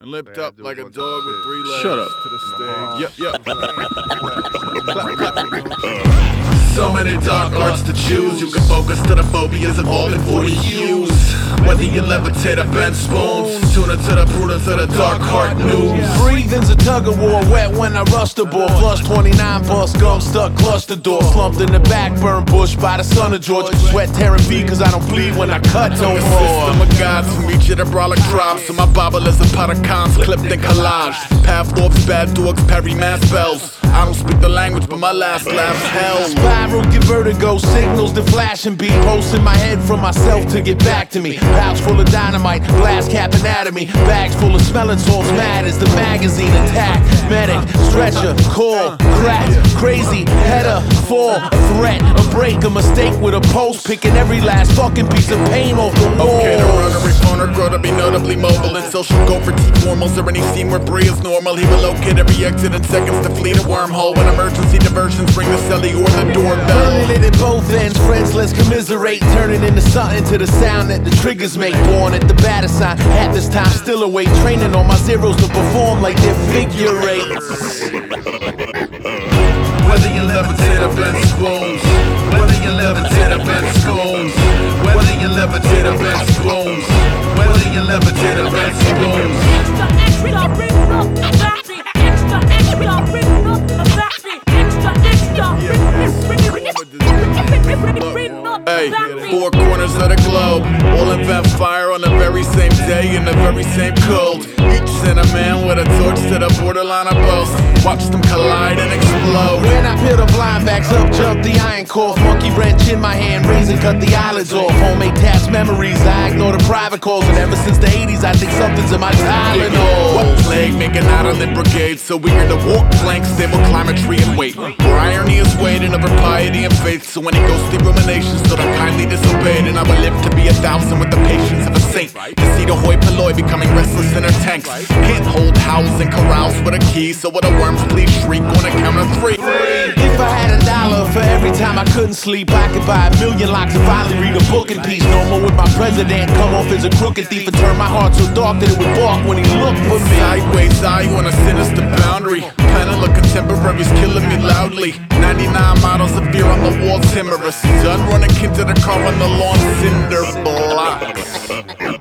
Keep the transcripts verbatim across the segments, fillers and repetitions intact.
and limped up like a dog with three legs. Shut up. To the stage. Yep, yep. So many dark arts to choose. You can focus to the phobias evolving for the use. Whether you levitate or bend spoons, tune into the prudence of the dark heart news. Breathing's a tug of war, wet when I rush the ball. Plus twenty-nine bus gum stuck cluster door. Slumped in the back, burned bush by the son of George. Sweat tearing feet cause I don't bleed when I cut no The more. system of gods from each of the brawler tribes. So my Bible is a pot of cons clipped and collaged. Pavlov's bad dogs parry mass spells. I don't speak the language but my last laugh's hell. Spiral, get vertigo, signals that flash and beat. Posting my head from myself to get back to me. Pouch full of dynamite, glass cap anatomy. Bags full of smelling salts, mad as the magazine attack. Medic, stretcher, core, crack, crazy, header, fall, a threat, a break, a mistake with a post. Picking every last fucking piece of paint off the wall. Okay, the runner, respawner, grow to be notably mobile. And social go for T-formals or any scene where Brie is normal. He will locate every exit in seconds to flee the wormhole. When emergency diversions bring the celly or the doorbell. Burning it at both ends, friends, let's commiserate. Turning into something to the sound that the triggers make. Born at the batter sign, at this time still awake. Training on my zeros to perform like they're figure eights. Whether you levitate or bend spoons, whether you levitate or bend spoons, whether you levitate or bend spoons, whether you levitate or bend spoons. Hey, four corners of the globe, all invent fire on the very same day in the very same code. Each sent a man with a torch to the borderline of both. Watch them collide and explode. When I peel the blind backs up, jump the iron core. Monkey wrench in my hand, razor cut the eyelids off. Homemade task memories, I ignore the private calls. And ever since the eighties, I think something's in my Tylenol. What plague making out on the brigade? So we're to walk planks, stable climb a tree and wait. For irony is waiting over piety and faith. So any ghostly ruminations that I kindly disobeyed. And I will live to be a thousand with the patience of a saint. To see the hoi polloi becoming restless in her tanks. Can't hold howls and corrals with a key. So what a worms please shriek on a count of three. If I had a dollar for every time I couldn't sleep, I could buy a million locks and finally read a book in peace. No more with my president come off as a crooked thief and turn my heart so dark that it would bark when he looked for me. Sideways eye on a sinister boundary. Panel of contemporaries killing me loudly. ninety-nine models of fear on the wall, timorous. Done running into the car on the lawn, cinder blocks.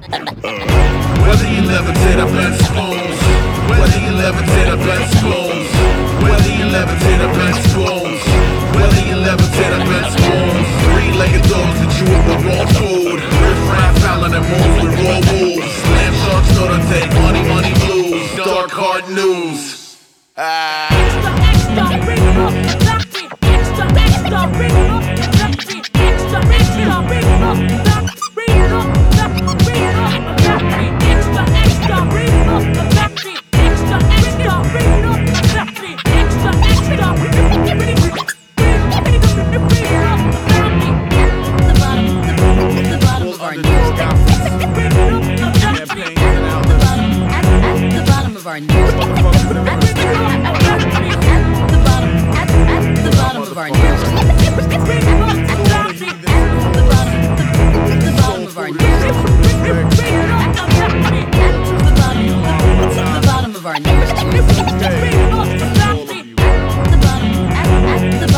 Whether you levitate or bend spoons, whether you levitate or bend spoons, whether you levitate or bend spoons, whether you levitate or bend spoons. Three-legged dogs that chew up the wrong food. Riff-raff, fouling and moves with raw wolves. Land sharks know to take money, money blues. Dark hard news. Ah.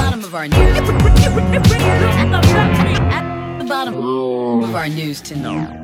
Of our news to know.